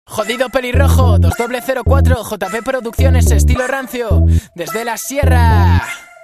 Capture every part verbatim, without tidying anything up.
Jodido pelirrojo, dos doble cero cuatro, J P Producciones, estilo rancio, desde la sierra.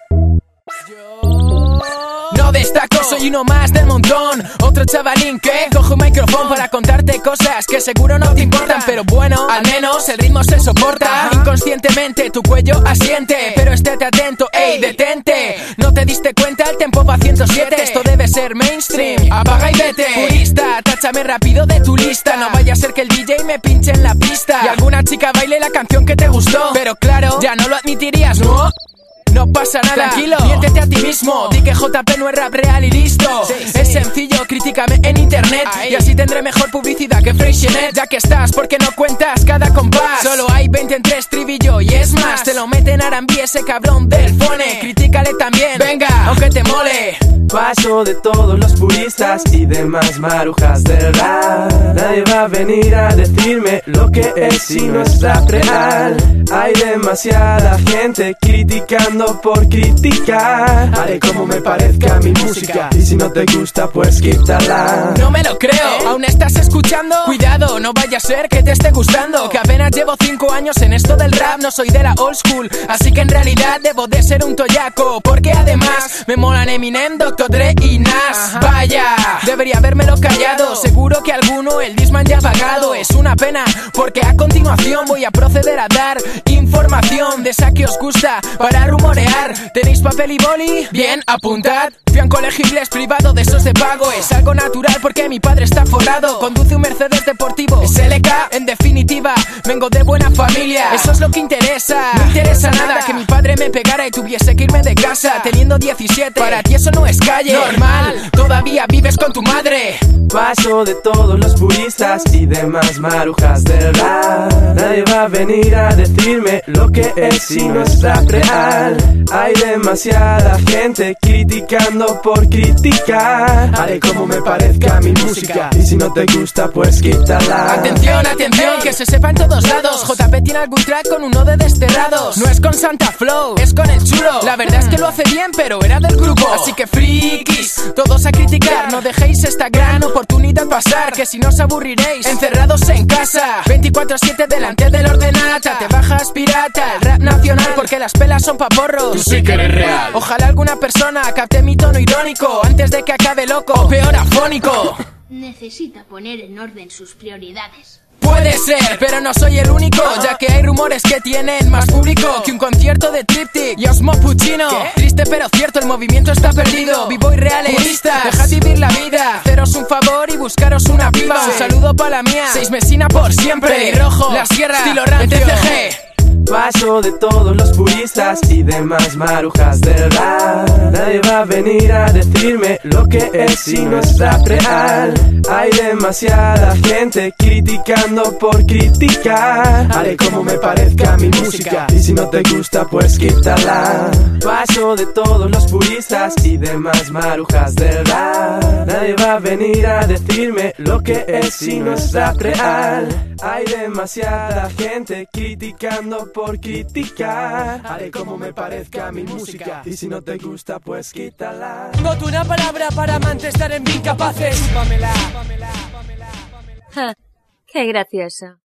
Yo no destaco, soy uno más del montón. Otro chavalín que coge un micrófono para contarte cosas que seguro no te importan, pero bueno, al menos el ritmo se soporta. Inconscientemente tu cuello asiente, pero estate atento, ey, detente. No te diste cuenta, el tempo va ciento siete. Esto debe ser mainstream, apaga y vete. Purista, táchame rápido de tu lista. No vaya a ser que el D J me pinche en la pista y alguna chica baile la canción que te gustó, pero claro, ya no lo admitirías, ¿no? No pasa nada, tranquilo, miéntete a ti mismo. Di que J P no es rap real y listo. Sí, sí. Es sencillo, críticame en internet. Ahí. Y así tendré mejor publicidad que Freixenet. Ya que estás, porque no cuentas cada compás. Solo hay veinte en tres estribillo y es más. Te lo meten a Arambi ese cabrón del fone. Critícale también, venga, aunque te mole. Paso de todos los puristas y demás marujas del rap. Nadie va a venir a decirme lo que es si no es rap real. Hay demasiada gente criticando por criticar. Haré como me parezca mi música y si no te gusta pues quítala. No me lo creo, ¿aún estás escuchando? Cuidado, no vaya a ser que te esté gustando. Que apenas llevo cinco años en esto del rap. No soy de la old school, así que en realidad debo de ser un toyaco. Porque además me molan Eminem, doctor Dre y Nas. Vaya, debería habérmelo callado. Seguro que alguno el Disman ya ha pagado. Es una pena, porque a continuación voy a proceder a dar información de esa que os gusta para rumorear. ¿Tenéis papel y boli? Bien, apuntad. Fui a un colegio inglés privado de esos de pago. Es algo natural porque mi padre está forrado. Conduce un Mercedes deportivo, es L K. En definitiva, vengo de buena familia. Eso es lo que interesa. No interesa nada que mi padre me pegara y tuviese que irme de casa teniendo diecisiete. Para ti eso no es calle. Normal, todavía vives con tu madre. Paso de todos los puristas y demás marujas del rap. Nadie va a venir a decirme lo que es si no es rap real. Hay demasiada gente criticando por criticar. Haré como me parezca mi música y si no te gusta pues quítala. Atención, atención, que se sepa en todos lados. J P tiene algún track con uno de Desterrados. No es con Santa Flow, es con el chulo. La verdad es que lo hace bien, pero era del grupo. Así que frikis, todos a criticar. No dejéis esta gran oportunidad pasar, que si no os aburriréis encerrados en casa veinticuatro siete delante del ordenata. Te bajas pirata, el rap nacional, porque las pelas son pa' porros. Tú sí que eres real. Ojalá alguna persona capte mi tono irónico antes de que acabe loco o peor afónico. Necesita poner en orden sus prioridades. Puede ser, pero no soy el único, ya que hay rumores que tienen más público que un concierto de Triptych y Osmo Puccino. ¿Qué? Triste pero cierto, el movimiento está perdido. Vivo y realista, dejad vivir la vida. Haceros un favor y buscaros una piba. Un saludo pa' la mía, seis mesina por siempre. Rojo, la sierra, estilo rancio. Paso de todos los puristas y demás marujas del rap. Nadie va a venir a decirme lo que es si no es rap real. Hay demasiada gente criticando por criticar. Haré como me parezca mi música y si no te gusta pues quítala. Paso de todos los puristas y demás marujas del rap. Nadie va a venir a decirme lo que es si no es rap real. Hay demasiada gente criticando por criticar. Haré como me parezca mi música y si no te gusta pues quítala. Voto una palabra para amantes estar en incapaces. Chúpamela. Ja, qué gracioso.